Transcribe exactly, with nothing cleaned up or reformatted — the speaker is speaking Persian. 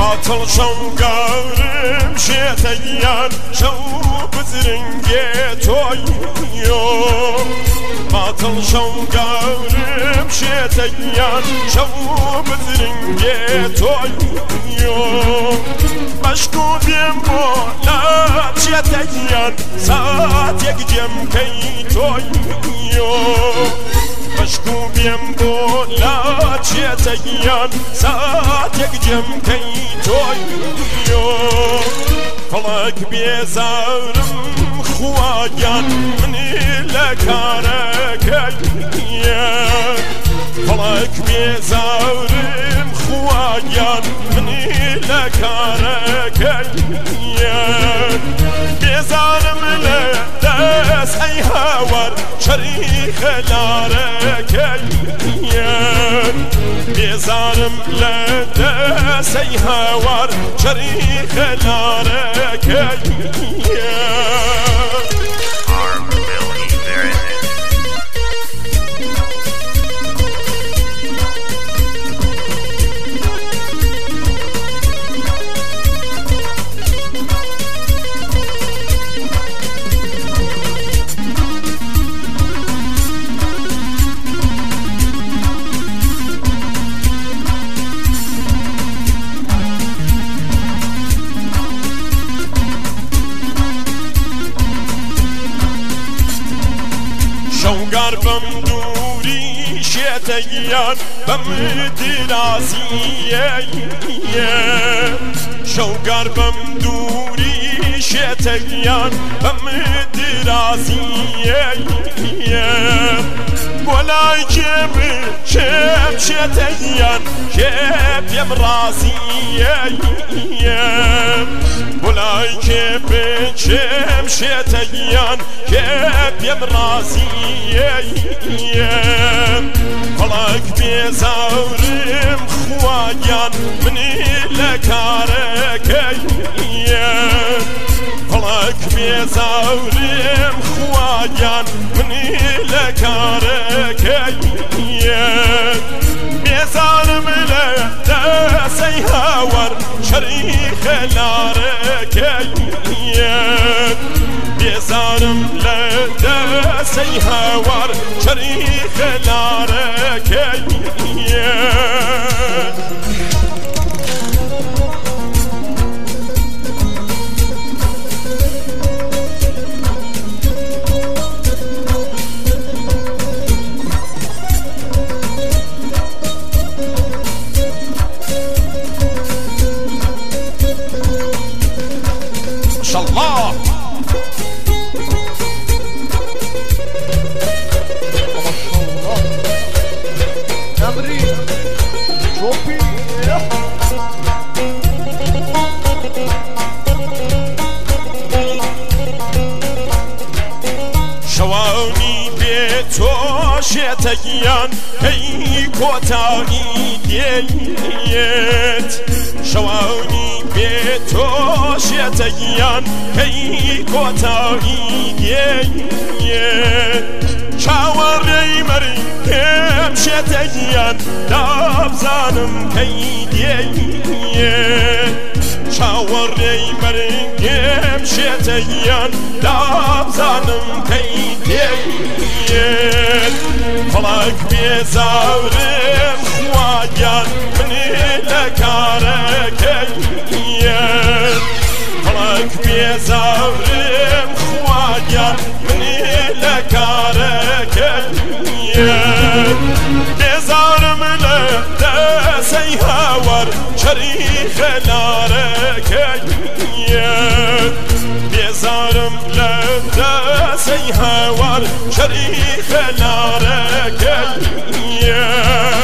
باتل شوقارم شيتيان شو بزرنجي تويو باتل شوقارم شيتيان شو بزرنجي تويو بشكو بيمو لا شيتيان سات يجم كي تويو بشكو بيمو لا شيتيان سات يجم كي تويو فلك بيزارم خواجان مني لكارك فلك بيزارم خواجان مني لكارك بيزارم لدس اي هاور شريخ لارك بيزارم لدس اي هاور شريخ لارك شوقار بمدوري شيتيان بمدراسية شوقار بمدوري شيتيان بمدراسية ولا يجيب شيب شيتيان شيب يمراسية ولا يجيب شيب شيتيان شيب يمراسية فلك بيزارم خواجان مني لكارك فلك بيزارم خواجان مني لكارك بيزارم لدسي هاور شريخ لارك بيزارم لدسي هاور شريخ لارك ما شاء الله شواني بيتو شيتيان هي كوتاي ديت شواني بيتو شيتيان هي كوتاي ديت شاوري مري كم شيتيان دابزانم كيدي شاوري مري كم شيتيان دابزانم كيدي فلك بيزارم خواجان مني لكارك فلك بيزارم خواجان مني لكارك بيزارم لدسي هاور شريخ لارك بيزارم لدسي هاور شريخ لارك